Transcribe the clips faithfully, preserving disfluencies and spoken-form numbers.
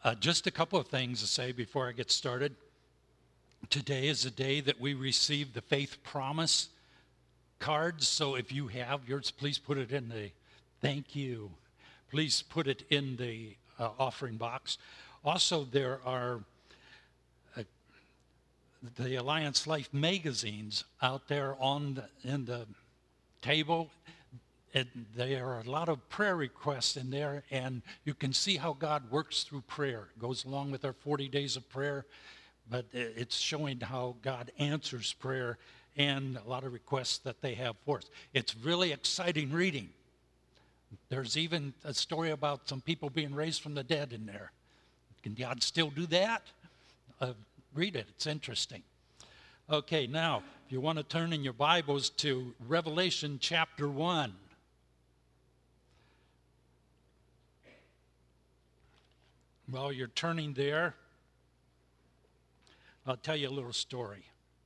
Uh, just a couple of things to say before I get started. Today is the day that we receive the faith promise cards. So if you have yours, please put it in the, thank you. Please put it in the uh, offering box. Also, there are uh, the Alliance Life magazines out there on the, in the table. And there are a lot of prayer requests in there, and you can see how God works through prayer. It goes along with our forty days of prayer, but it's showing how God answers prayer and a lot of requests that they have for us. It's really exciting reading. There's even a story about some people being raised from the dead in there. Can God still do that? Uh, read it. It's interesting. Okay, now, if you want to turn in your Bibles to Revelation chapter one. While you're turning there, I'll tell you a little story.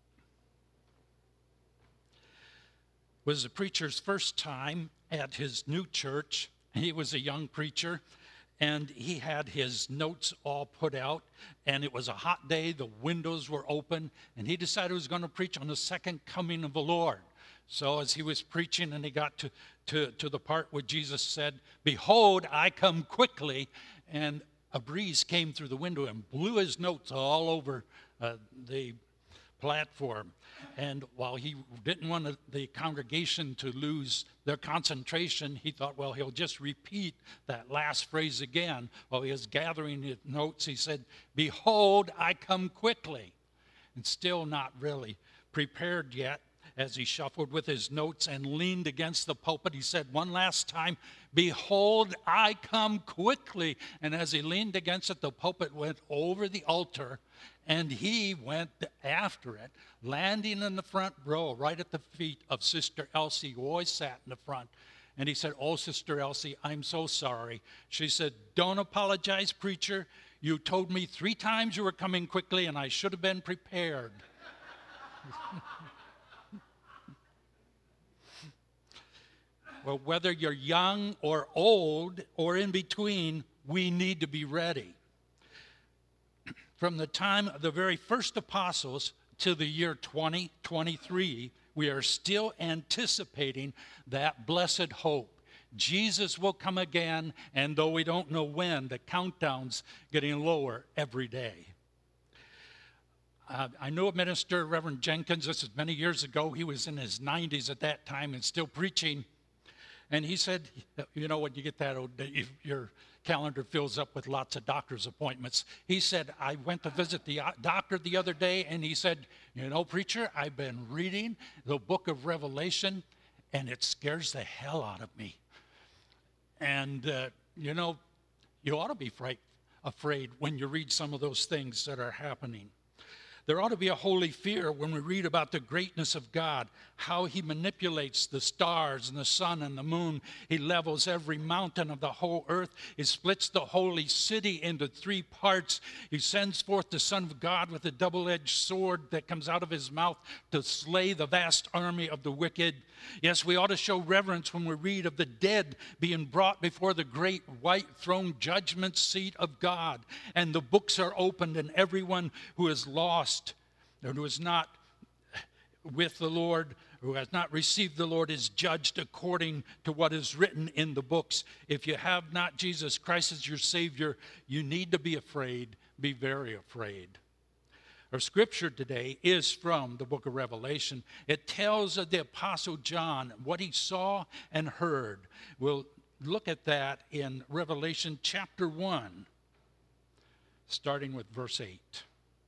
It was the preacher's first time at his new church. He was a young preacher, and he had his notes all put out, and it was a hot day. The windows were open, and he decided he was going to preach on the second coming of the Lord. So as he was preaching and he got to, to, to the part where Jesus said, "Behold, I come quickly," and a breeze came through the window and blew his notes all over uh, the platform. And while he didn't want the congregation to lose their concentration, he thought, well, he'll just repeat that last phrase again. While he was gathering his notes, he said, "Behold, I come quickly." And still not really prepared yet. As he shuffled with his notes and leaned against the pulpit, he said one last time, "Behold, I come quickly." And as he leaned against it, the pulpit went over the altar, and he went after it, landing in the front row, right at the feet of Sister Elsie, who always sat in the front. And he said, "Oh, Sister Elsie, I'm so sorry." She said, "Don't apologize, preacher. You told me three times you were coming quickly, and I should have been prepared." Well, whether you're young or old or in between, we need to be ready. From the time of the very first apostles to the year twenty twenty-three, we are still anticipating that blessed hope. Jesus will come again, and though we don't know when, the countdown's getting lower every day. Uh, I know a minister, Reverend Jenkins, this is many years ago. He was in his nineties at that time and still preaching. And he said, you know, when you get that old, your calendar fills up with lots of doctor's appointments. He said, "I went to visit the doctor the other day, and he said, you know, preacher, I've been reading the book of Revelation, and it scares the hell out of me." And, uh, you know, you ought to be fright, afraid when you read some of those things that are happening. There ought to be a holy fear when we read about the greatness of God, how he manipulates the stars and the sun and the moon. He levels every mountain of the whole earth. He splits the holy city into three parts. He sends forth the Son of God with a double-edged sword that comes out of his mouth to slay the vast army of the wicked. Yes, we ought to show reverence when we read of the dead being brought before the great white throne judgment seat of God. And the books are opened, and everyone who is lost or who is not with the Lord, who has not received the Lord, is judged according to what is written in the books. If you have not Jesus Christ as your Savior, you need to be afraid. Be very afraid. Our scripture today is from the book of Revelation. It tells of the Apostle John what he saw and heard. We'll look at that in Revelation chapter one, starting with verse eight.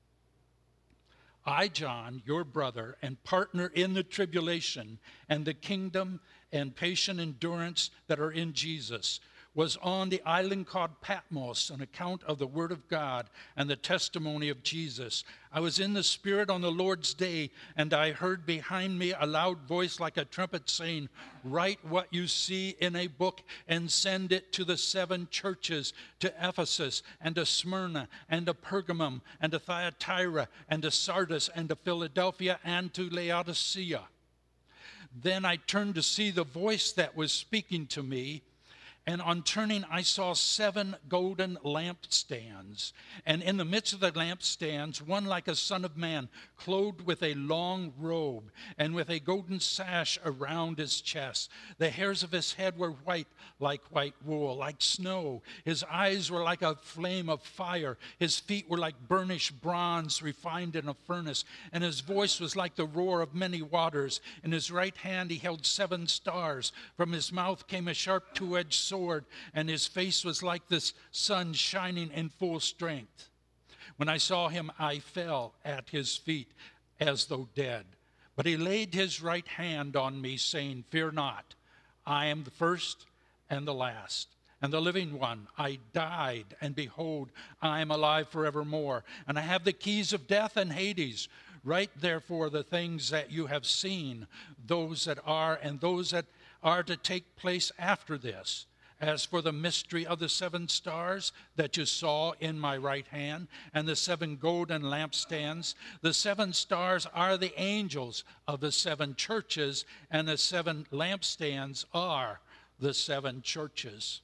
"I, John, your brother and partner in the tribulation and the kingdom and patient endurance that are in Jesus, was on the island called Patmos on account of the word of God and the testimony of Jesus. I was in the Spirit on the Lord's day, and I heard behind me a loud voice like a trumpet saying, 'Write what you see in a book and send it to the seven churches, to Ephesus and to Smyrna and to Pergamum and to Thyatira and to Sardis and to Philadelphia and to Laodicea.' Then I turned to see the voice that was speaking to me, And on turning, I saw seven golden lampstands. And in the midst of the lampstands, one like a son of man, clothed with a long robe, and with a golden sash around his chest. The hairs of his head were white like white wool, like snow. His eyes were like a flame of fire. His feet were like burnished bronze refined in a furnace. And his voice was like the roar of many waters. In his right hand he held seven stars. From his mouth came a sharp two-edged sword. Sword, and his face was like the sun shining in full strength. When I saw him, I fell at his feet as though dead. But he laid his right hand on me, saying, "Fear not, I am the first and the last, and the living one. I died, and behold, I am alive forevermore, and I have the keys of death and Hades. Write therefore the things that you have seen, those that are, and those that are to take place after this. As for the mystery of the seven stars that you saw in my right hand, and the seven golden lampstands, the seven stars are the angels of the seven churches, and the seven lampstands are the seven churches."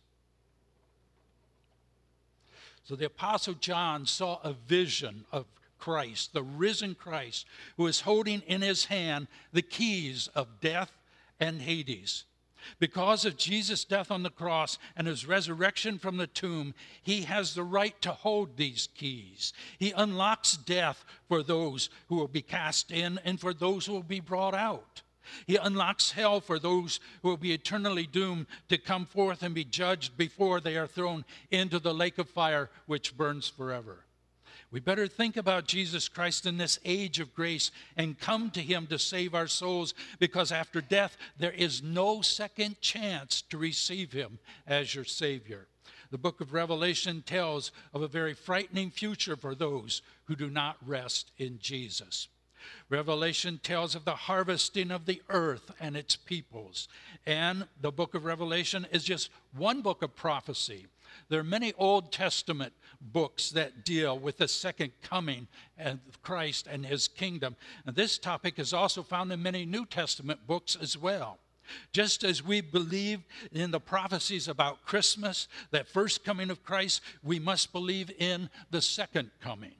So the Apostle John saw a vision of Christ, the risen Christ, who is holding in his hand the keys of death and Hades. Because of Jesus' death on the cross and his resurrection from the tomb, he has the right to hold these keys. He unlocks death for those who will be cast in and for those who will be brought out. He unlocks hell for those who will be eternally doomed to come forth and be judged before they are thrown into the lake of fire which burns forever. We better think about Jesus Christ in this age of grace and come to him to save our souls, because after death, there is no second chance to receive him as your Savior. The book of Revelation tells of a very frightening future for those who do not rest in Jesus. Revelation tells of the harvesting of the earth and its peoples. And the book of Revelation is just one book of prophecy. There are many Old Testament books that deal with the second coming of Christ and his kingdom. And this topic is also found in many New Testament books as well. Just as we believe in the prophecies about Christmas, that first coming of Christ, we must believe in the second coming.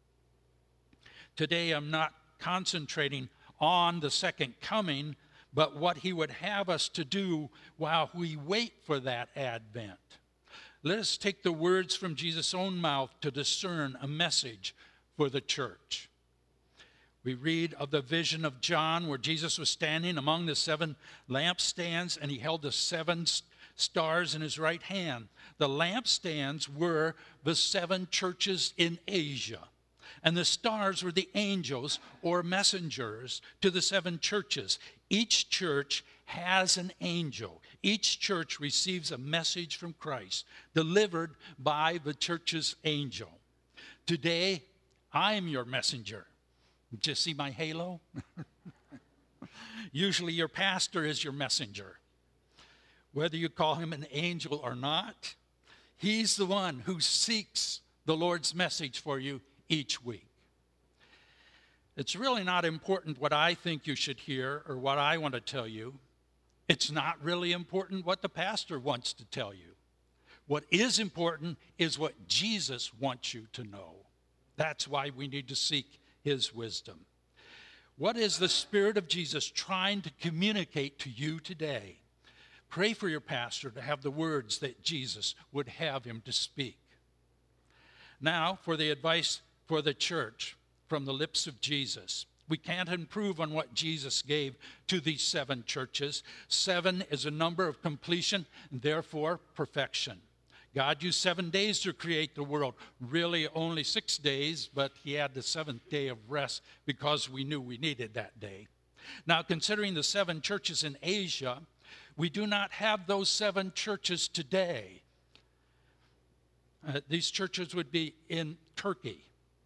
Today, I'm not concentrating on the second coming, but what he would have us to do while we wait for that advent. Let us take the words from Jesus' own mouth to discern a message for the church. We read of the vision of John where Jesus was standing among the seven lampstands, and he held the seven stars in his right hand. The lampstands were the seven churches in Asia, and the stars were the angels or messengers to the seven churches. Each church has an angel. Each church receives a message from Christ delivered by the church's angel. Today, I am your messenger. Did you see my halo? Usually your pastor is your messenger. Whether you call him an angel or not, he's the one who seeks the Lord's message for you each week. It's really not important what I think you should hear or what I want to tell you. It's not really important what the pastor wants to tell you. What is important is what Jesus wants you to know. That's why we need to seek his wisdom. What is the Spirit of Jesus trying to communicate to you today? Pray for your pastor to have the words that Jesus would have him to speak. Now, for the advice for the church from the lips of Jesus. We can't improve on what Jesus gave to these seven churches. Seven is a number of completion, and therefore perfection. God used seven days to create the world. Really only six days, but he had the seventh day of rest because we knew we needed that day. Now, considering the seven churches in Asia, we do not have those seven churches today. Uh, these churches would be in Turkey.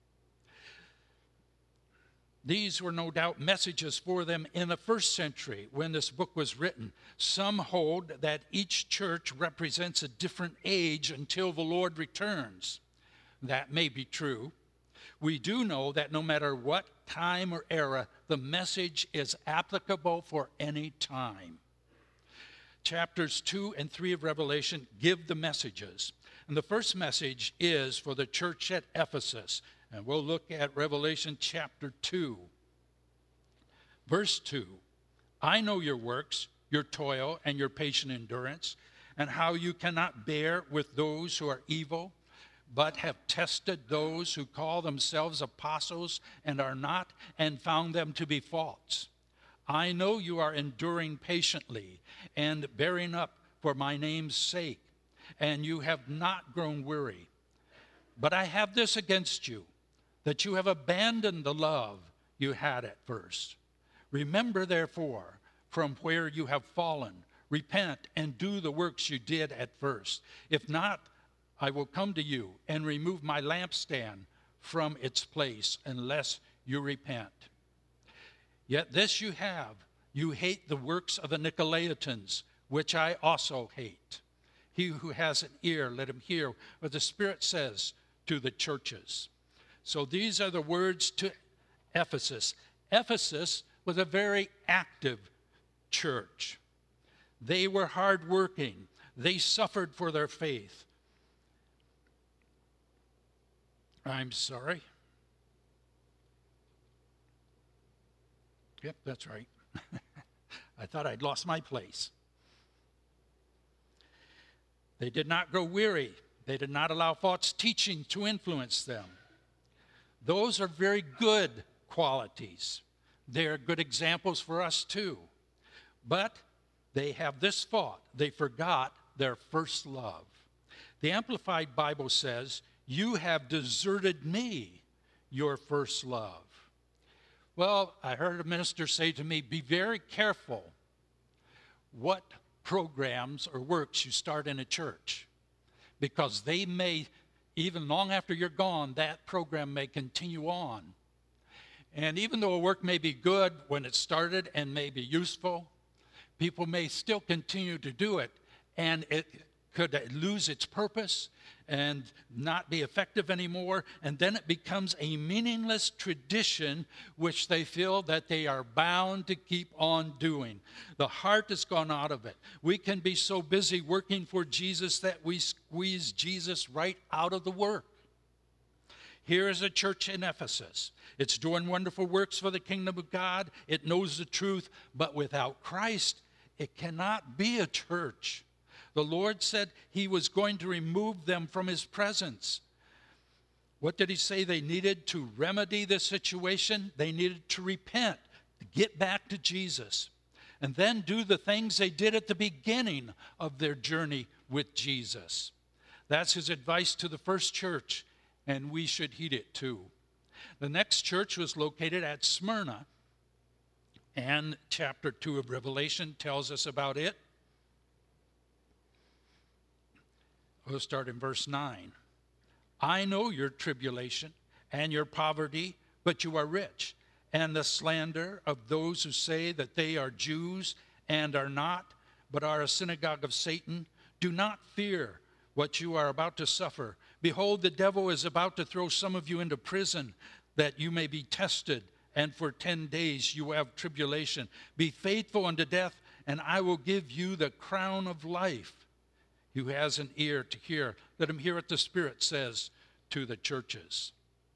These were no doubt messages for them in the first century when this book was written. Some hold that each church represents a different age until the Lord returns. That may be true. We do know that no matter what time or era, the message is applicable for any time. Chapters two and three of Revelation give the messages. And the first message is for the church at Ephesus. And we'll look at Revelation chapter two. Verse two, I know your works, your toil, and your patient endurance, and how you cannot bear with those who are evil, but have tested those who call themselves apostles and are not, and found them to be false. I know you are enduring patiently and bearing up for my name's sake, and you have not grown weary. But I have this against you, that you have abandoned the love you had at first. Remember, therefore, from where you have fallen, repent and do the works you did at first. If not, I will come to you and remove my lampstand from its place unless you repent. Yet this you have, you hate the works of the Nicolaitans, which I also hate. He who has an ear, let him hear what the Spirit says to the churches. So these are the words to Ephesus. Ephesus was a very active church. They were hardworking. They suffered for their faith. I'm sorry. Yep, that's right. I thought I'd lost my place. They did not grow weary. They did not allow false teaching to influence them. Those are very good qualities. They're good examples for us too. But they have this fault. They forgot their first love. The Amplified Bible says, you have deserted me, your first love. Well, I heard a minister say to me, be very careful what programs or works you start in a church, because they may, even long after you're gone, that program may continue on. And even though a work may be good when it started and may be useful, people may still continue to do it, and it could lose its purpose and not be effective anymore, and then it becomes a meaningless tradition which they feel that they are bound to keep on doing. The heart has gone out of it. We can be so busy working for Jesus that we squeeze Jesus right out of the work. Here is a church in Ephesus. It's doing wonderful works for the kingdom of God. It knows the truth, but without Christ, it cannot be a church. The Lord said he was going to remove them from his presence. What did he say they needed to remedy this situation? They needed to repent, to get back to Jesus, and then do the things they did at the beginning of their journey with Jesus. That's his advice to the first church, and we should heed it too. The next church was located at Smyrna, and chapter two of Revelation tells us about it. We'll start in verse nine. I know your tribulation and your poverty, but you are rich, and the slander of those who say that they are Jews and are not, but are a synagogue of Satan. Do not fear what you are about to suffer. Behold, the devil is about to throw some of you into prison, that you may be tested, and for ten days you will have tribulation. Be faithful unto death, and I will give you the crown of life. Who has an ear to hear, let him hear what the Spirit says to the churches.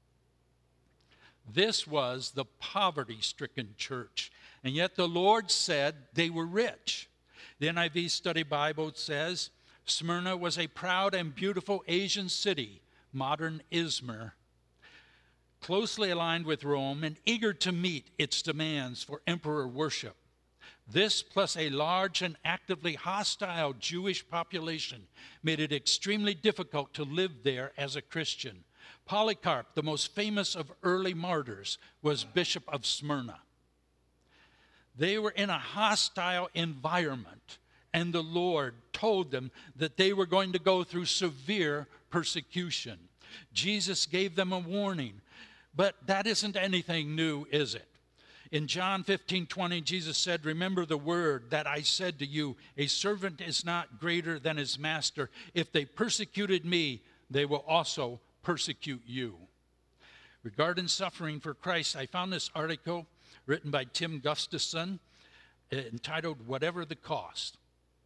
This was the poverty-stricken church, and yet the Lord said they were rich. The N I V Study Bible says, Smyrna was a proud and beautiful Asian city, modern Izmir, closely aligned with Rome and eager to meet its demands for emperor worship. This, plus a large and actively hostile Jewish population, made it extremely difficult to live there as a Christian. Polycarp, the most famous of early martyrs, was Bishop of Smyrna. They were in a hostile environment, and the Lord told them that they were going to go through severe persecution. Jesus gave them a warning, but that isn't anything new, is it? In John fifteen twenty, Jesus said, remember the word that I said to you, a servant is not greater than his master. If they persecuted me, they will also persecute you. Regarding suffering for Christ, I found this article written by Tim Gustafson entitled, Whatever the Cost.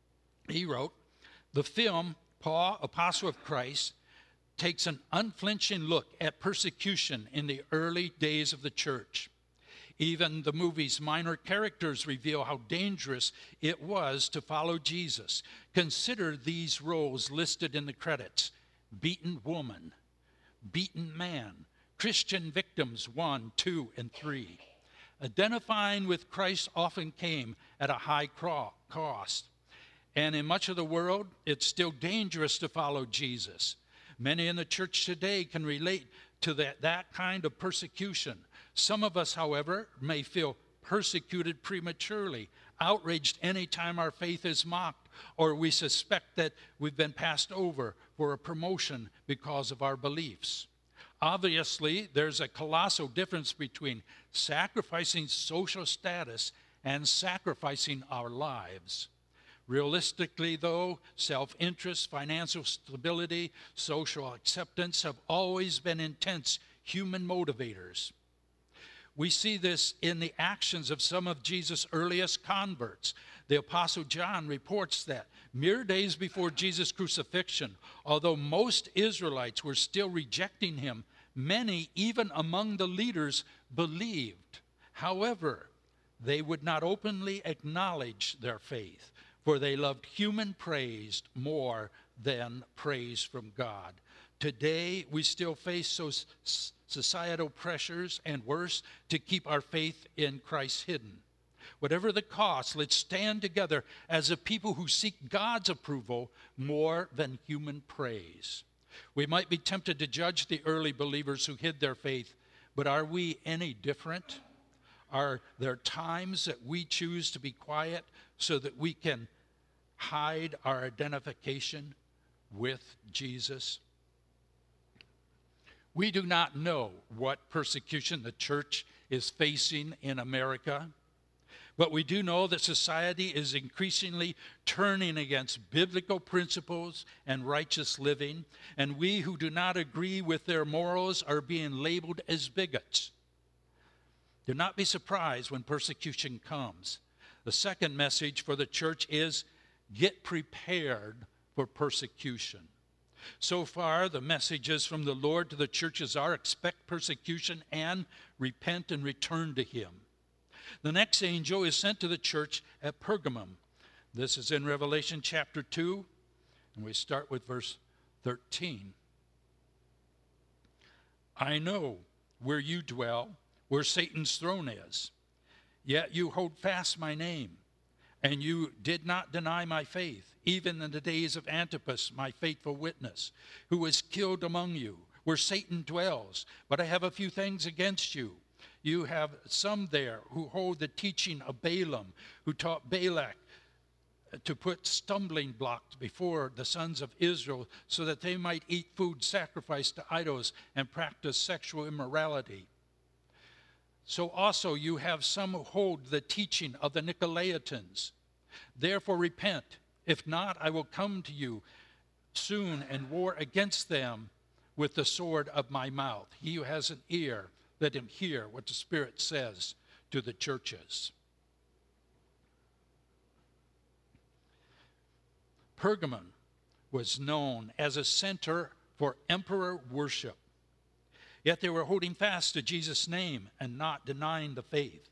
He wrote, the film, Paul, Apostle of Christ, takes an unflinching look at persecution in the early days of the church. Even the movie's minor characters reveal how dangerous it was to follow Jesus. Consider these roles listed in the credits: beaten woman, beaten man, Christian victims one, two, and three. Identifying with Christ often came at a high cost. And in much of the world, it's still dangerous to follow Jesus. Many in the church today can relate to that, that kind of persecution. Some of us, however, may feel persecuted prematurely, outraged any time our faith is mocked, or we suspect that we've been passed over for a promotion because of our beliefs. Obviously, there's a colossal difference between sacrificing social status and sacrificing our lives. Realistically, though, self-interest, financial stability, social acceptance have always been intense human motivators. We see this in the actions of some of Jesus' earliest converts. The Apostle John reports that mere days before Jesus' crucifixion, although most Israelites were still rejecting him, many, even among the leaders, believed. However, they would not openly acknowledge their faith, for they loved human praise more than praise from God. Today, we still face those societal pressures and worse to keep our faith in Christ hidden. Whatever the cost, let's stand together as a people who seek God's approval more than human praise. We might be tempted to judge the early believers who hid their faith, but are we any different? Are there times that we choose to be quiet so that we can hide our identification with Jesus? We do not know what persecution the church is facing in America, but we do know that society is increasingly turning against biblical principles and righteous living, and we who do not agree with their morals are being labeled as bigots. Do not be surprised when persecution comes. The second message for the church is get prepared for persecution. So far, the messages from the Lord to the churches are expect persecution and repent and return to him. The next angel is sent to the church at Pergamum. This is in Revelation chapter two, and we start with verse thirteen. I know where you dwell, where Satan's throne is, yet you hold fast my name, and you did not deny my faith, even in the days of Antipas, my faithful witness, who was killed among you, where Satan dwells. But I have a few things against you. You have some there who hold the teaching of Balaam, who taught Balak to put stumbling blocks before the sons of Israel so that they might eat food sacrificed to idols and practice sexual immorality. So also you have some who hold the teaching of the Nicolaitans. Therefore repent. If not, I will come to you soon and war against them with the sword of my mouth. He who has an ear, let him hear what the Spirit says to the churches. Pergamon was known as a center for emperor worship. Yet they were holding fast to Jesus' name and not denying the faith.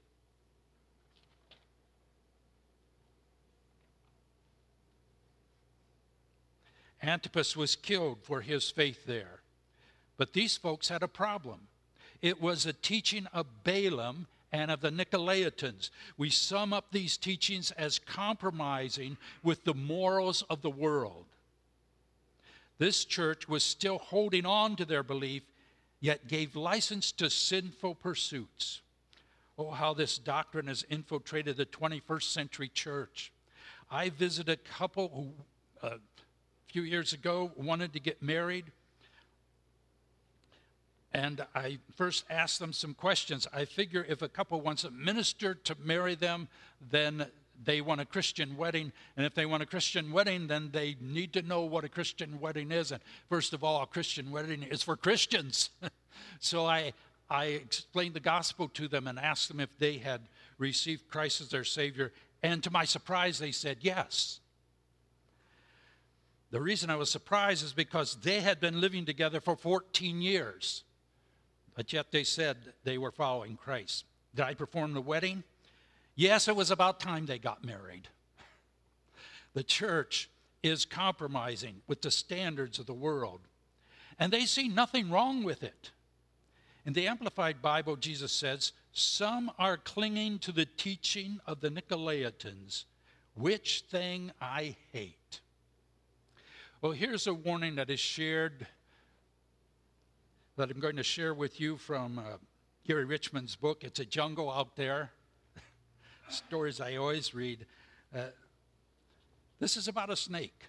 Antipas was killed for his faith there. But these folks had a problem. It was a teaching of Balaam and of the Nicolaitans. We sum up these teachings as compromising with the morals of the world. This church was still holding on to their belief, yet gave license to sinful pursuits. Oh, how this doctrine has infiltrated the twenty-first century church. I visited a couple who, uh, a few years ago, wanted to get married. And I first asked them some questions. I figure if a couple wants a minister to marry them, then they want a Christian wedding. And if they want a Christian wedding, then they need to know what a Christian wedding is. And first of all, a Christian wedding is for Christians. So I, I explained the gospel to them and asked them if they had received Christ as their Savior. And to my surprise, they said yes. The reason I was surprised is because they had been living together for fourteen years, but yet they said they were following Christ. Did I perform the wedding? Yes, it was about time they got married. The church is compromising with the standards of the world, and they see nothing wrong with it. In the Amplified Bible, Jesus says, "Some are clinging to the teaching of the Nicolaitans, which thing I hate." Well, here's a warning that is shared, that I'm going to share with you from uh, Gary Richmond's book. It's a jungle out there. Stories I always read. Uh, this is about a snake.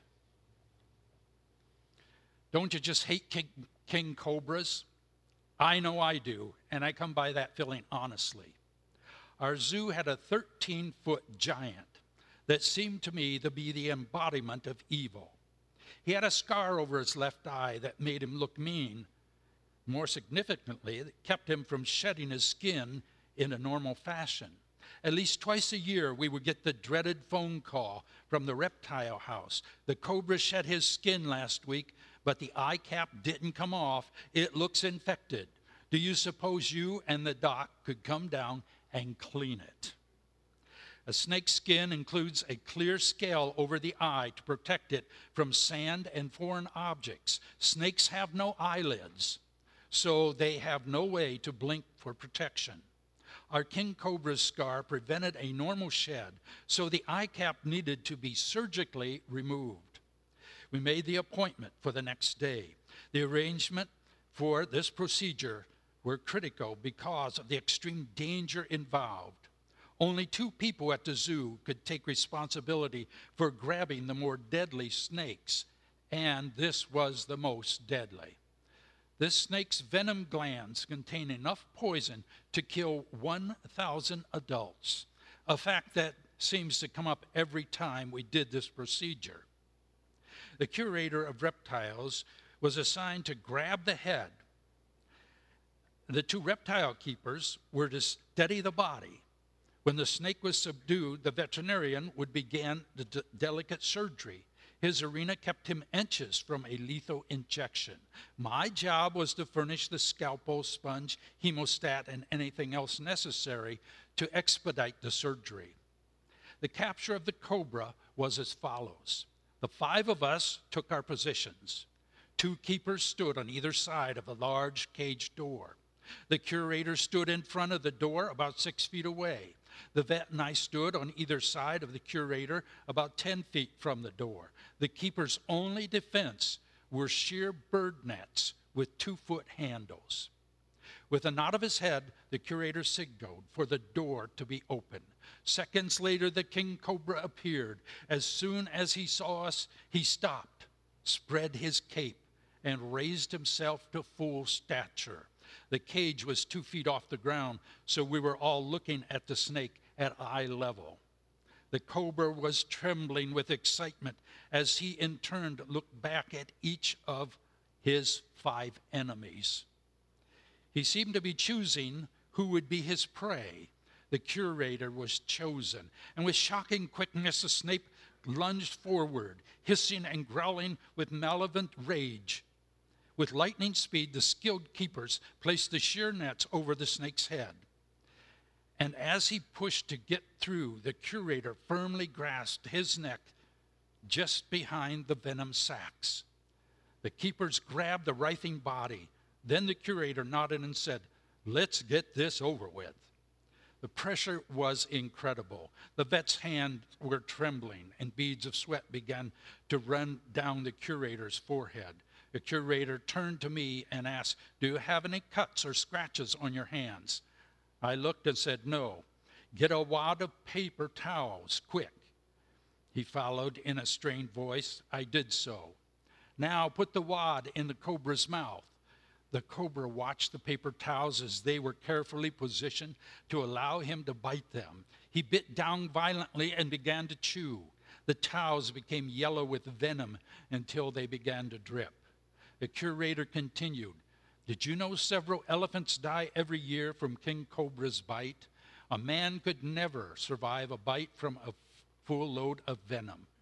Don't you just hate king, king cobras? I know I do, and I come by that feeling honestly. Our zoo had a thirteen-foot giant that seemed to me to be the embodiment of evil. He had a scar over his left eye that made him look mean. More significantly, it kept him from shedding his skin in a normal fashion. At least twice a year, we would get the dreaded phone call from the reptile house. The cobra shed his skin last week, but the eye cap didn't come off. It looks infected. Do you suppose you and the doc could come down and clean it? A snake's skin includes a clear scale over the eye to protect it from sand and foreign objects. Snakes have no eyelids, so they have no way to blink for protection. Our king cobra's scar prevented a normal shed, so the eye cap needed to be surgically removed. We made the appointment for the next day. The arrangement for this procedure were critical because of the extreme danger involved. Only two people at the zoo could take responsibility for grabbing the more deadly snakes, and this was the most deadly. This snake's venom glands contain enough poison to kill one thousand adults, a fact that seems to come up every time we did this procedure. The curator of reptiles was assigned to grab the head. The two reptile keepers were to steady the body. When the snake was subdued, the veterinarian would begin the d- delicate surgery. His arena kept him inches from a lethal injection. My job was to furnish the scalpel, sponge, hemostat, and anything else necessary to expedite the surgery. The capture of the cobra was as follows. The five of us took our positions. Two keepers stood on either side of a large cage door. The curator stood in front of the door about six feet away. The vet and I stood on either side of the curator about ten feet from the door. The keeper's only defense were sheer bird nets with two-foot handles. With a nod of his head, the curator signaled for the door to be opened. Seconds later, the king cobra appeared. As soon as he saw us, he stopped, spread his cape, and raised himself to full stature. The cage was two feet off the ground, so we were all looking at the snake at eye level. The cobra was trembling with excitement as he in turn looked back at each of his five enemies. He seemed to be choosing who would be his prey. The curator was chosen, and with shocking quickness the snake lunged forward, hissing and growling with malevolent rage. With lightning speed, the skilled keepers placed the sheer nets over the snake's head. And as he pushed to get through, the curator firmly grasped his neck just behind the venom sacs. The keepers grabbed the writhing body. Then the curator nodded and said, "Let's get this over with." The pressure was incredible. The vet's hands were trembling, and beads of sweat began to run down the curator's forehead. The curator turned to me and asked, "Do you have any cuts or scratches on your hands?" I looked and said, "No." "Get a wad of paper towels, quick." He followed in a strained voice. I did so. "Now put the wad in the cobra's mouth." The cobra watched the paper towels as they were carefully positioned to allow him to bite them. He bit down violently and began to chew. The towels became yellow with venom until they began to drip. The curator continued, "Did you know several elephants die every year from king cobra's bite? A man could never survive a bite from a full load of venom.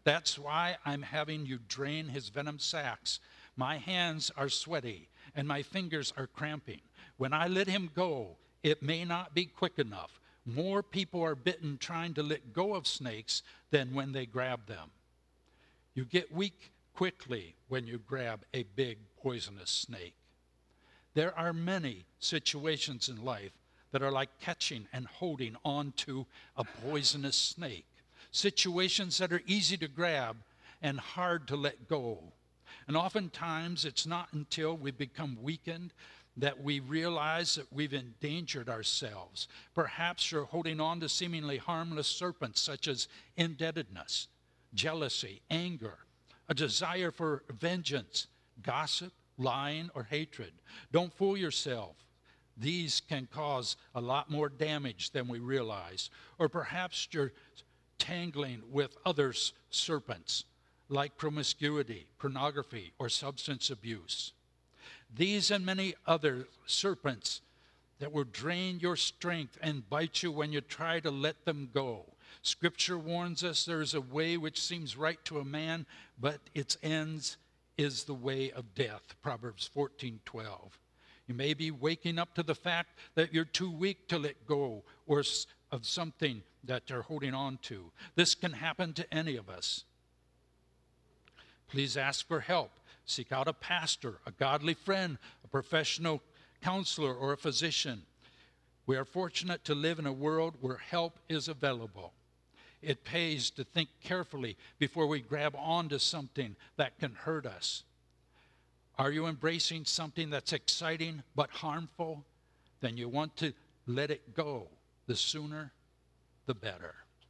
That's why I'm having you drain his venom sacs. My hands are sweaty, and my fingers are cramping. When I let him go, it may not be quick enough. More people are bitten trying to let go of snakes than when they grab them. You get weak quickly when you grab a big poisonous snake. There are many situations in life that are like catching and holding on to a poisonous snake. Situations that are easy to grab and hard to let go. And oftentimes it's not until we become weakened that we realize that we've endangered ourselves. Perhaps you're holding on to seemingly harmless serpents such as indebtedness, jealousy, anger, a desire for vengeance, gossip, lying, or hatred. Don't fool yourself. These can cause a lot more damage than we realize. Or perhaps you're tangling with other serpents like promiscuity, pornography, or substance abuse. These and many other serpents that will drain your strength and bite you when you try to let them go. Scripture warns us there is a way which seems right to a man, but its ends is the way of death. Proverbs fourteen twelve. You may be waking up to the fact that you're too weak to let go or of something that you're holding on to. This can happen to any of us. Please ask for help. Seek out a pastor, a godly friend, a professional counselor, or a physician. We are fortunate to live in a world where help is available. It pays to think carefully before we grab onto something that can hurt us. Are you embracing something that's exciting but harmful? Then you want to let it go. The sooner, the better.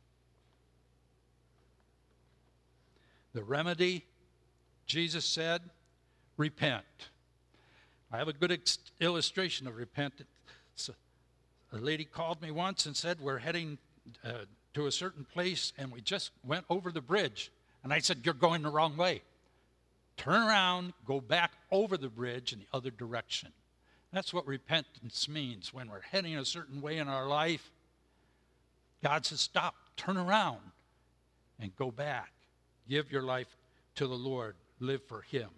The remedy, Jesus said, repent. I have a good ex- illustration of repentance. A lady called me once and said, we're heading uh, to a certain place, and we just went over the bridge. And I said, you're going the wrong way. Turn around, go back over the bridge in the other direction. That's what repentance means. When we're heading a certain way in our life, God says, stop, turn around, and go back. Give your life to the Lord. Live for him.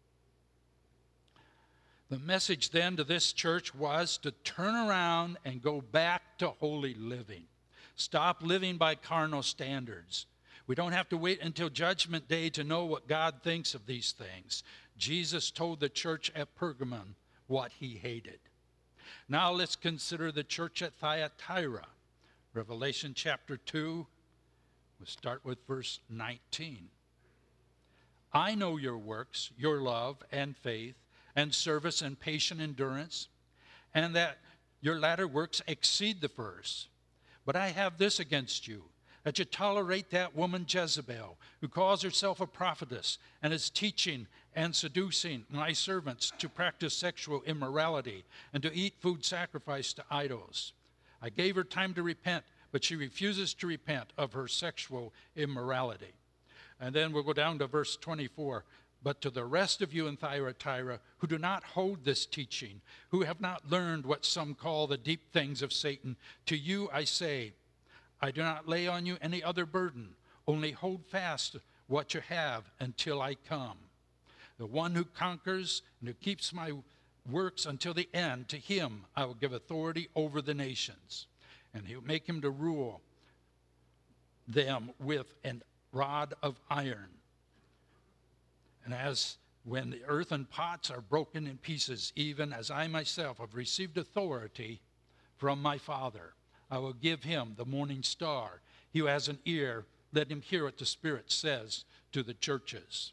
The message then to this church was to turn around and go back to holy living. Stop living by carnal standards. We don't have to wait until Judgment Day to know what God thinks of these things. Jesus told the church at Pergamum what he hated. Now let's consider the church at Thyatira. Revelation chapter two, we'll start with verse nineteen. I know your works, your love and faith and service and patient endurance, and that your latter works exceed the first. But I have this against you, that you tolerate that woman Jezebel, who calls herself a prophetess and is teaching and seducing my servants to practice sexual immorality and to eat food sacrificed to idols. I gave her time to repent, but she refuses to repent of her sexual immorality. And then we'll go down to verse twenty-four. But to the rest of you in Thyatira who do not hold this teaching, who have not learned what some call the deep things of Satan, to you I say, I do not lay on you any other burden, only hold fast what you have until I come. The one who conquers and who keeps my works until the end, to him I will give authority over the nations, and he'll make him to rule them with a rod of iron. And as when the earthen pots are broken in pieces, even as I myself have received authority from my Father, I will give him the morning star. He who has an ear, let him hear what the Spirit says to the churches.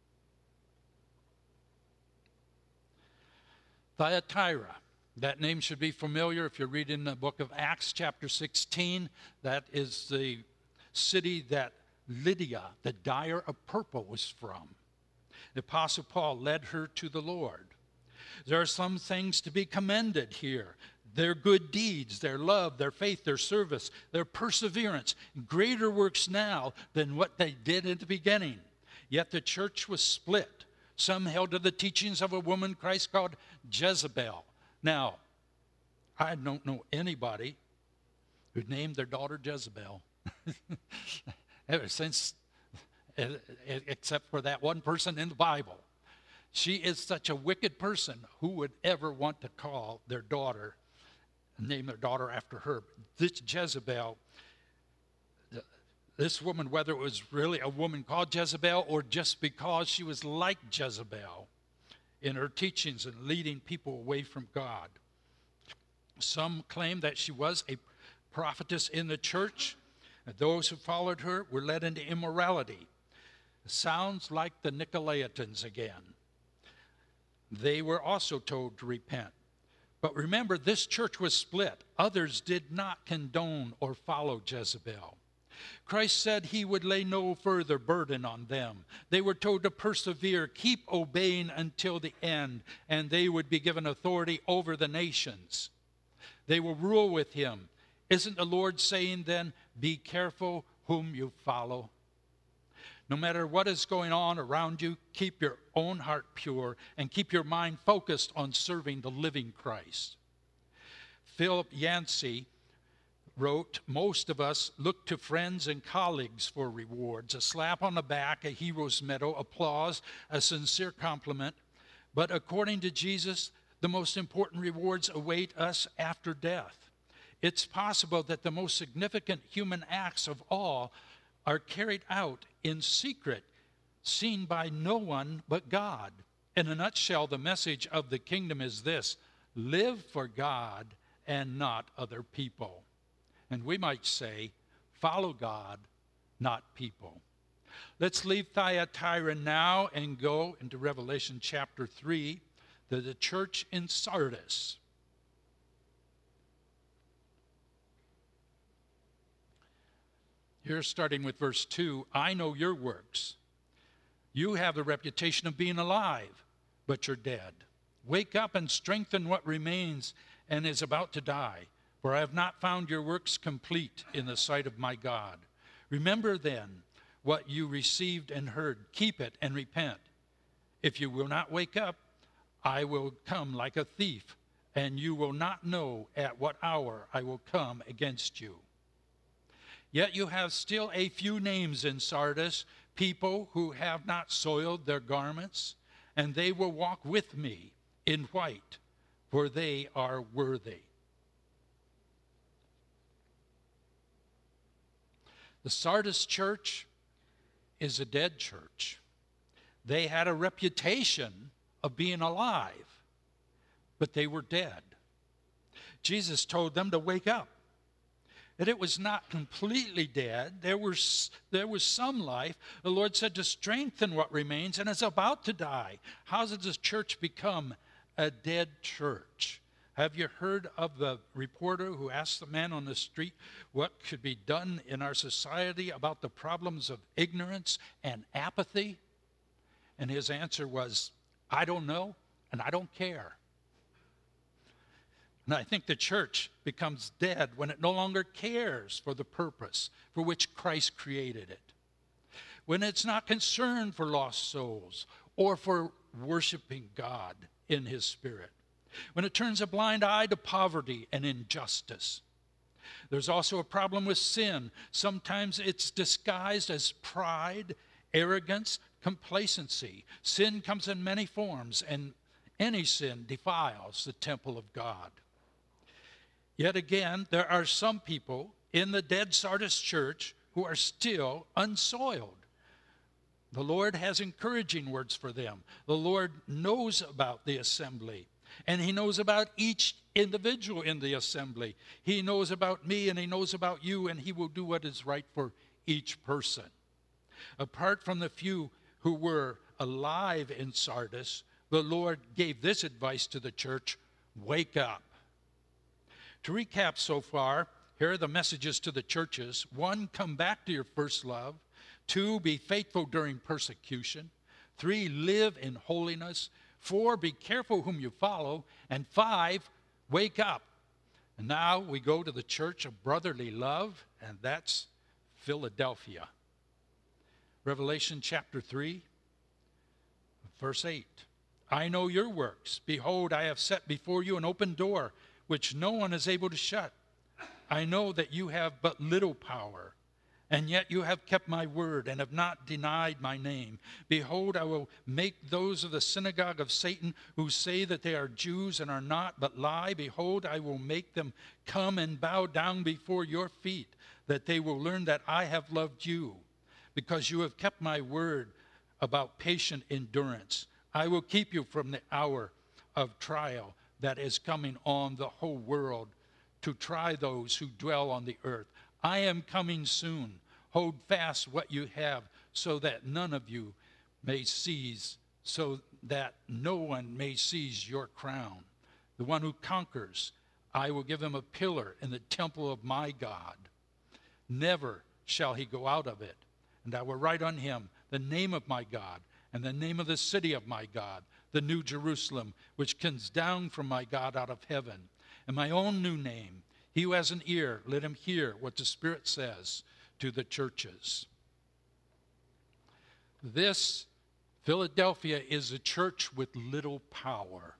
Thyatira, that name should be familiar if you're reading the book of Acts chapter sixteen. That is the city that Lydia, the dyer of purple, was from. The Apostle Paul led her to the Lord. There are some things to be commended here. Their good deeds, their love, their faith, their service, their perseverance, greater works now than what they did at the beginning. Yet the church was split. Some held to the teachings of a woman Christ called Jezebel. Now, I don't know anybody who named their daughter Jezebel. Ever since e- e- except for that one person in the Bible. She is such a wicked person. Who would ever want to call their daughter, name their daughter after her? This Jezebel, this woman, whether it was really a woman called Jezebel or just because she was like Jezebel in her teachings and leading people away from God. Some claim that she was a prophetess in the church, and those who followed her were led into immorality. Sounds like the Nicolaitans again. They were also told to repent. But remember, this church was split. Others did not condone or follow Jezebel. Christ said he would lay no further burden on them. They were told to persevere, keep obeying until the end, and they would be given authority over the nations. They will rule with him. Isn't the Lord saying then, be careful whom you follow? No matter what is going on around you, keep your own heart pure and keep your mind focused on serving the living Christ. Philip Yancey wrote, most of us look to friends and colleagues for rewards, a slap on the back, a hero's medal, applause, a sincere compliment. But according to Jesus, the most important rewards await us after death. It's possible that the most significant human acts of all are carried out in secret, seen by no one but God. In a nutshell, the message of the kingdom is this: live for God and not other people. And we might say, follow God, not people. Let's leave Thyatira now and go into Revelation chapter three, to the church in Sardis. Here, starting with verse two, I know your works. You have the reputation of being alive, but you're dead. Wake up and strengthen what remains and is about to die, for I have not found your works complete in the sight of my God. Remember then what you received and heard. Keep it and repent. If you will not wake up, I will come like a thief, and you will not know at what hour I will come against you. Yet you have still a few names in Sardis, people who have not soiled their garments, and they will walk with me in white, for they are worthy. The Sardis church is a dead church. They had a reputation of being alive, but they were dead. Jesus told them to wake up. And it was not completely dead. There was, there was some life. The Lord said to strengthen what remains, and it's about to die. How does this church become a dead church? Have you heard of the reporter who asked the man on the street what should be done in our society about the problems of ignorance and apathy? And his answer was, I don't know, and I don't care. And I think the church becomes dead when it no longer cares for the purpose for which Christ created it. When it's not concerned for lost souls or for worshiping God in his Spirit. When it turns a blind eye to poverty and injustice. There's also a problem with sin. Sometimes it's disguised as pride, arrogance, complacency. Sin comes in many forms, and any sin defiles the temple of God. Yet again, there are some people in the dead Sardis church who are still unsoiled. The Lord has encouraging words for them. The Lord knows about the assembly, and he knows about each individual in the assembly. He knows about me, and he knows about you, and he will do what is right for each person. Apart from the few who were alive in Sardis, the Lord gave this advice to the church: wake up. To recap so far, here are the messages to the churches. One, come back to your first love. Two, be faithful during persecution. Three, live in holiness. Four, be careful whom you follow. And five, wake up. And now we go to the church of brotherly love, and that's Philadelphia. Revelation chapter three, verse eight. I know your works. Behold, I have set before you an open door, which no one is able to shut. I know that you have but little power, And yet you have kept my word and have not denied my name. Behold, I will make those of the synagogue of Satan who say that they are Jews and are not, but lie. Behold, I will make them come and bow down before your feet, that they will learn that I have loved you, because you have kept my word about patient endurance. I will keep you from the hour of trial that is coming on the whole world to try those who dwell on the earth. I am coming soon. Hold fast what you have, so that none of you may seize, so that no one may seize your crown. The one who conquers, I will give him a pillar in the temple of my God. Never shall he go out of it. And I will write on him the name of my God, and the name of the city of my God, the new Jerusalem, which comes down from my God out of heaven, and my own new name. He who has an ear, let him hear what the Spirit says to the churches. This Philadelphia is a church with little power.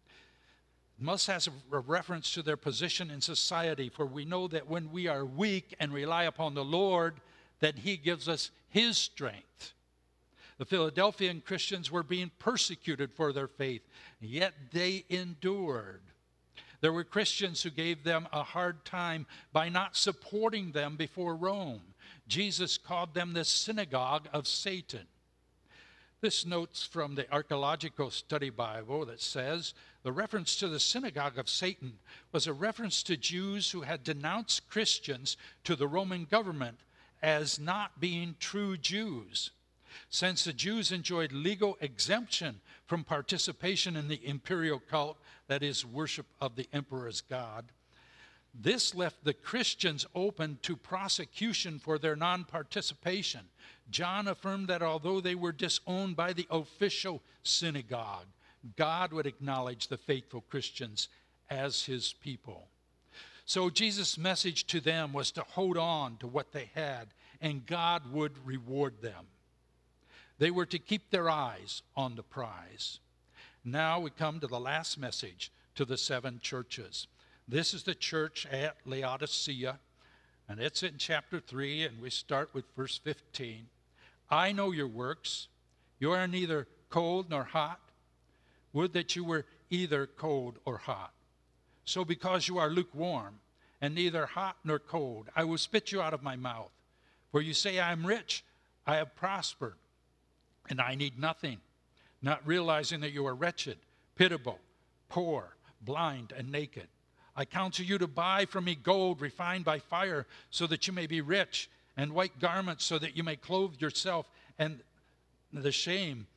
It must have a reference to their position in society, for we know that when we are weak and rely upon the Lord, that he gives us his strength. The Philadelphian Christians were being persecuted for their faith, yet they endured. There were Christians who gave them a hard time by not supporting them before Rome. Jesus called them the synagogue of Satan. This notes from the Archaeological Study Bible that says the reference to the synagogue of Satan was a reference to Jews who had denounced Christians to the Roman government as not being true Jews. Since the Jews enjoyed legal exemption from participation in the imperial cult, that is, worship of the emperor's god, this left the Christians open to prosecution for their non-participation. John affirmed that although they were disowned by the official synagogue, God would acknowledge the faithful Christians as his people. So Jesus' message to them was to hold on to what they had, and God would reward them. They were to keep their eyes on the prize. Now we come to the last message to the seven churches. This is the church at Laodicea, and it's in chapter three, and we start with verse fifteen. I know your works. You are neither cold nor hot. Would that you were either cold or hot. So because you are lukewarm and neither hot nor cold, I will spit you out of my mouth. For you say, I am rich, I have prospered, and I need nothing, not realizing that you are wretched, pitiable, poor, blind, and naked. I counsel you to buy from me gold refined by fire, so that you may be rich, and white garments, so that you may clothe yourself, and the shame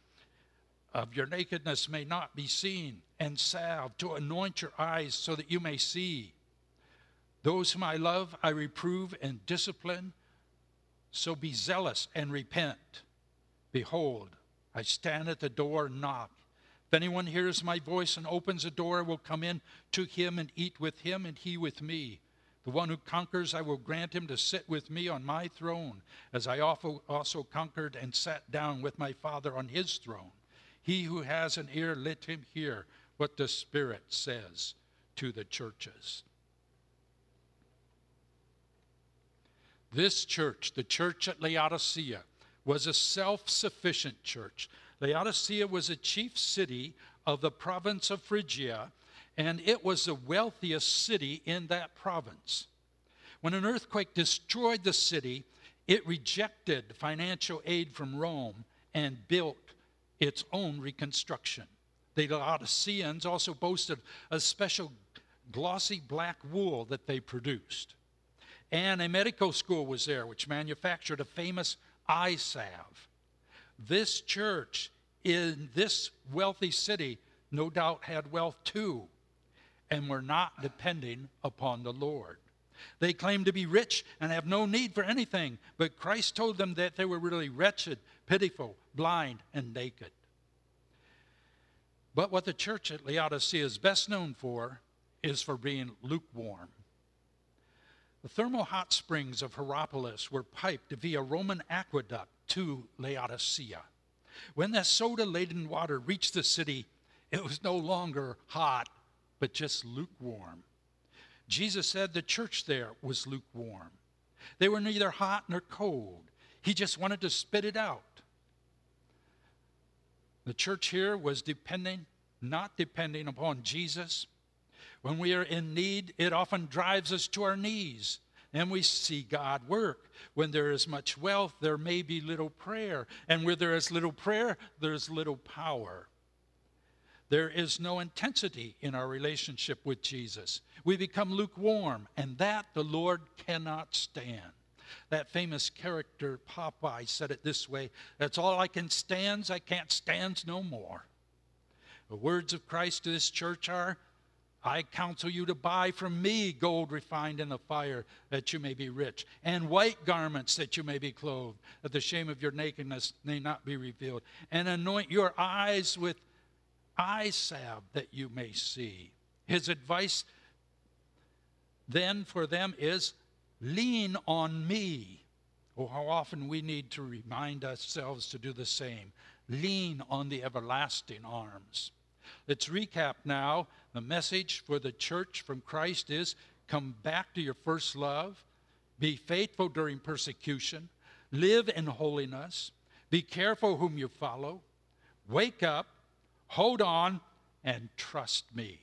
of your nakedness may not be seen, and salve to anoint your eyes, so that you may see. Those whom I love, I reprove and discipline, so be zealous and repent. Behold, I stand at the door and knock. If anyone hears my voice and opens the door, I will come in to him and eat with him, and he with me. The one who conquers, I will grant him to sit with me on my throne, as I also conquered and sat down with my Father on his throne. He who has an ear, let him hear what the Spirit says to the churches. This church, the church at Laodicea, was a self-sufficient church. Laodicea was a chief city of the province of Phrygia, and it was the wealthiest city in that province. When an earthquake destroyed the city, it rejected financial aid from Rome and built its own reconstruction. The Laodiceans also boasted a special glossy black wool that they produced. And a medical school was there, which manufactured a famous eye salve. This church in this wealthy city no doubt had wealth too, and were not depending upon the Lord. They claimed to be rich and have no need for anything, but Christ told them that they were really wretched, pitiful, blind, and naked. But what the church at Laodicea is best known for is for being lukewarm. The thermal hot springs of Hierapolis were piped via Roman aqueduct to Laodicea. When that soda-laden water reached the city, it was no longer hot, but just lukewarm. Jesus said the church there was lukewarm. They were neither hot nor cold. He just wanted to spit it out. The church here was depending, not depending upon Jesus. When we are in need, it often drives us to our knees, and we see God work. When there is much wealth, there may be little prayer, and where there is little prayer, there is little power. There is no intensity in our relationship with Jesus. We become lukewarm, and that the Lord cannot stand. That famous character, Popeye, said it this way: that's all I can stand, I can't stand no more. The words of Christ to this church are, I counsel you to buy from me gold refined in the fire, that you may be rich, and white garments, that you may be clothed, that the shame of your nakedness may not be revealed, and anoint your eyes with eye salve, that you may see. His advice then for them is, lean on me. Oh, how often we need to remind ourselves to do the same. Lean on the everlasting arms. Let's recap now. The message for the church from Christ is, come back to your first love. Be faithful during persecution. Live in holiness. Be careful whom you follow. Wake up, hold on, and trust me.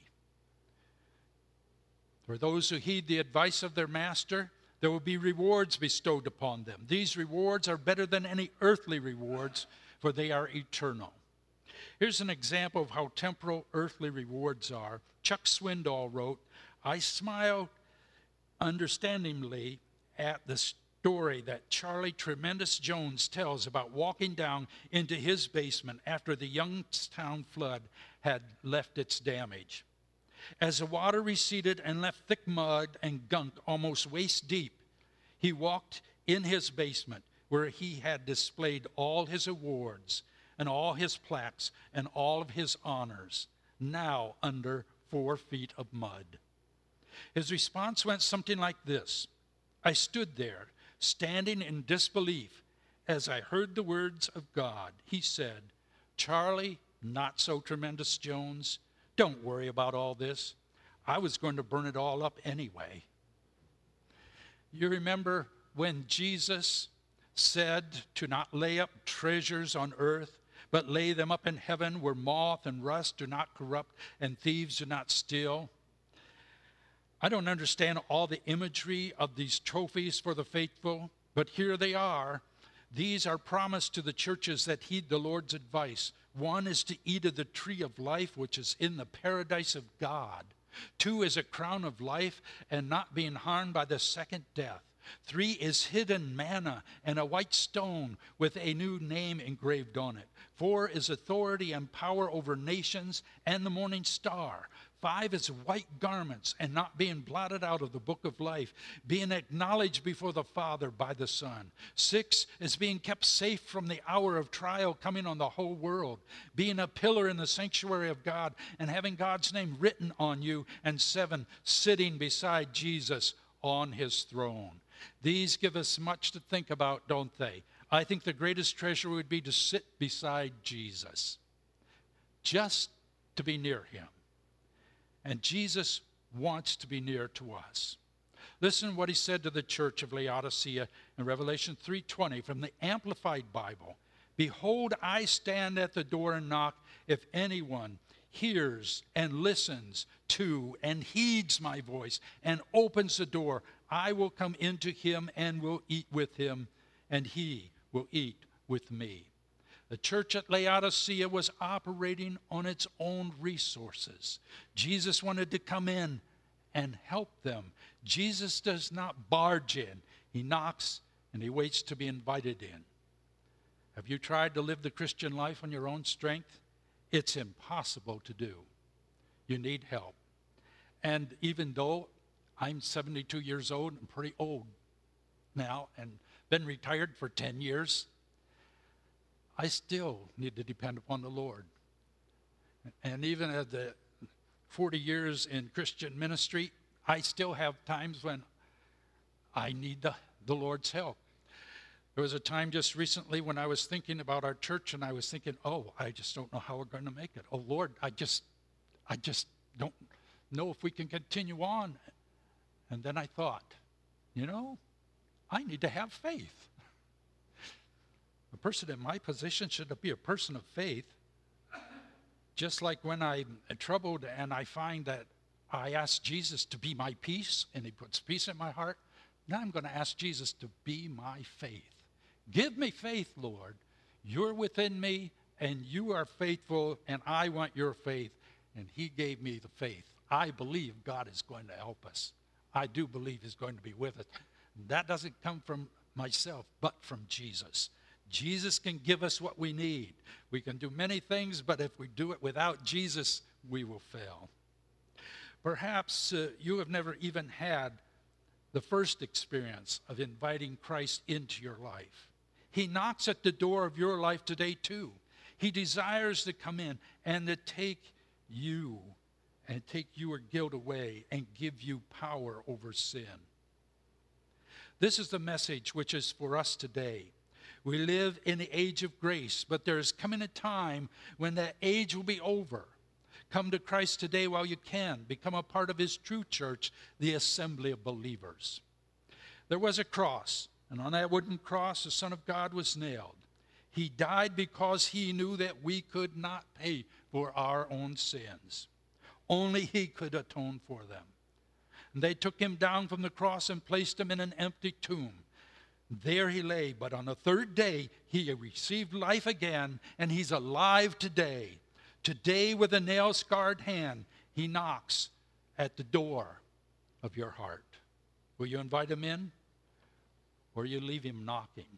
For those who heed the advice of their master, there will be rewards bestowed upon them. These rewards are better than any earthly rewards, for they are eternal. Here's an example of how temporal earthly rewards are. Chuck Swindoll wrote, I smiled understandingly at the story that Charlie Tremendous Jones tells about walking down into his basement after the Youngstown flood had left its damage. As the water receded and left thick mud and gunk almost waist deep, he walked in his basement where he had displayed all his awards and all his plaques and all of his honors, now under four feet of mud. His response went something like this. I stood there, standing in disbelief, as I heard the words of God. He said, Charlie, not so tremendous Jones, don't worry about all this. I was going to burn it all up anyway. You remember when Jesus said to not lay up treasures on earth, but lay them up in heaven where moth and rust do not corrupt and thieves do not steal? I don't understand all the imagery of these trophies for the faithful, but here they are. These are promised to the churches that heed the Lord's advice. One is to eat of the tree of life, which is in the paradise of God. Two is a crown of life and not being harmed by the second death. Three is hidden manna and a white stone with a new name engraved on it. Four is authority and power over nations and the morning star. Five is white garments and not being blotted out of the book of life, being acknowledged before the Father by the Son. Six is being kept safe from the hour of trial coming on the whole world, being a pillar in the sanctuary of God and having God's name written on you. And seven, sitting beside Jesus on his throne. These give us much to think about, don't they? I think the greatest treasure would be to sit beside Jesus, just to be near him. And Jesus wants to be near to us. Listen to what he said to the church of Laodicea in Revelation three twenty from the Amplified Bible. Behold, I stand at the door and knock. If anyone hears and listens to and heeds my voice and opens the door, I will come into him and will eat with him, and he will eat with me. The church at Laodicea was operating on its own resources. Jesus wanted to come in and help them. Jesus does not barge in. He knocks and he waits to be invited in. Have you tried to live the Christian life on your own strength? It's impossible to do. You need help. And even though I'm seventy-two years old and pretty old now and been retired for ten years, I still need to depend upon the Lord. And even at the forty years in Christian ministry, I still have times when I need the, the Lord's help. There was a time just recently when I was thinking about our church and I was thinking, oh, I just don't know how we're going to make it. Oh, Lord, I just, I just don't know if we can continue on. And then I thought, you know, I need to have faith. A person in my position should be a person of faith. Just like when I'm troubled and I find that I ask Jesus to be my peace, and he puts peace in my heart, now I'm going to ask Jesus to be my faith. Give me faith, Lord. You're within me, and you are faithful, and I want your faith. And he gave me the faith. I believe God is going to help us. I do believe he's going to be with us. That doesn't come from myself, but from Jesus. Jesus can give us what we need. We can do many things, but if we do it without Jesus, we will fail. Perhaps uh, you have never even had the first experience of inviting Christ into your life. He knocks at the door of your life today too. He desires to come in and to take you and take your guilt away and give you power over sin. This is the message which is for us today. We live in the age of grace, but there is coming a time when that age will be over. Come to Christ today while you can. Become a part of his true church, the assembly of believers. There was a cross, and on that wooden cross, the Son of God was nailed. He died because he knew that we could not pay for our own sins. Only he could atone for them. And they took him down from the cross and placed him in an empty tomb. There he lay, but on the third day, he received life again, and he's alive today. Today, with a nail-scarred hand, he knocks at the door of your heart. Will you invite him in, or you leave him knocking?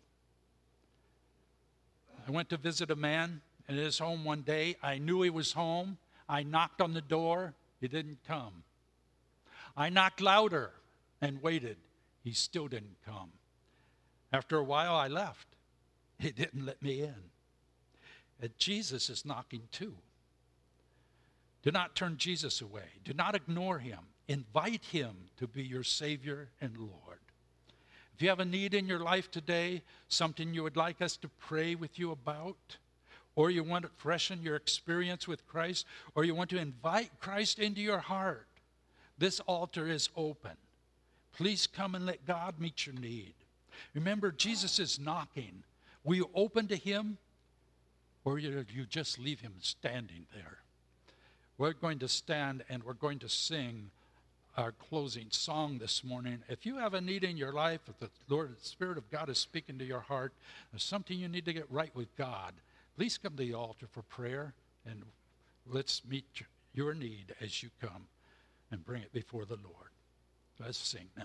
I went to visit a man in his home one day. I knew he was home. I knocked on the door. He didn't come. I knocked louder and waited. He still didn't come. After a while, I left. He didn't let me in. And Jesus is knocking too. Do not turn Jesus away. Do not ignore him. Invite him to be your Savior and Lord. If you have a need in your life today, something you would like us to pray with you about, or you want to freshen your experience with Christ, or you want to invite Christ into your heart, this altar is open. Please come and let God meet your need. Remember, Jesus is knocking. Will you open to him, or you, you just leave him standing there? We're going to stand and we're going to sing our closing song this morning. If you have a need in your life, if the Lord, the Spirit of God is speaking to your heart, there's something you need to get right with God, please come to the altar for prayer, and let's meet your need as you come and bring it before the Lord. Let's sing now.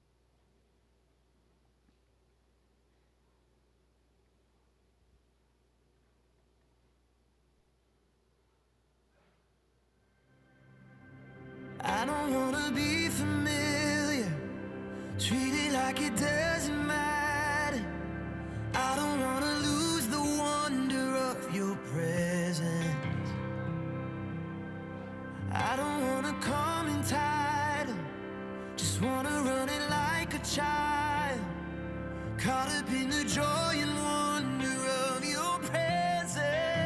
I don't wanna be familiar, treated like it doesn't matter. I don't wanna lose the wonder of your presence. I don't wanna come entitled, just wanna run it like a child, caught up in the joy and wonder of your presence.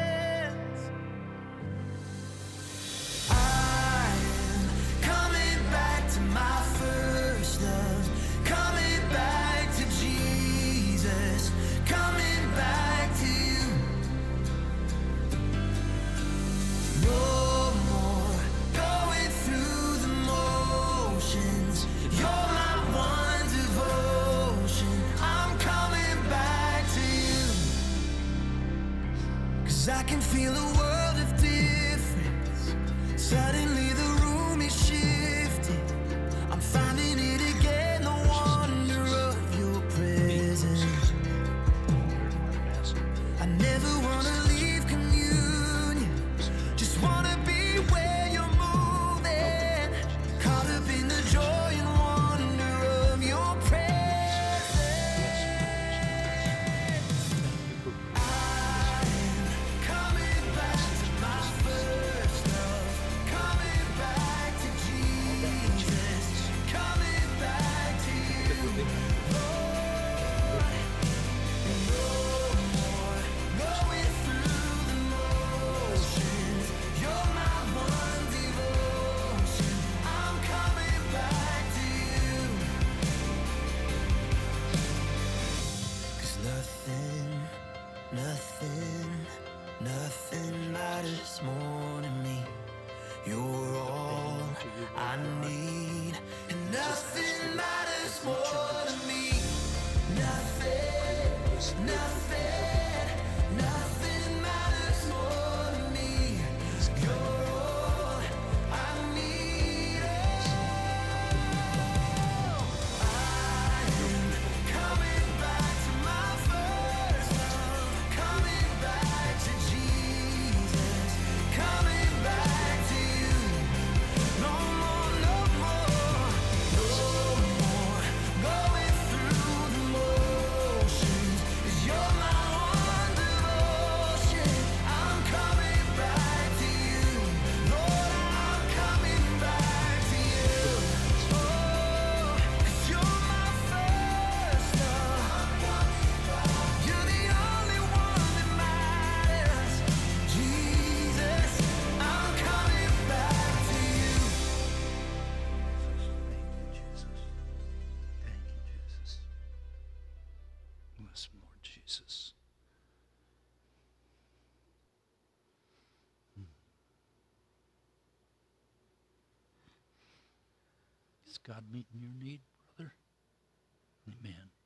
I am coming back to my first love, coming back to Jesus, coming back to you. No more going through the motions. You're my one devotion. I'm coming back to you. 'Cause I can feel a world of difference. Suddenly the room is shifting. I'm finding it again, the wonder of your presence. I never wanna leave communion, just wanna be where you're moving, caught up in the joy and wonder of your presence. I'm coming back. us, Lord Jesus. Hmm. Is God meeting your need, brother? Amen.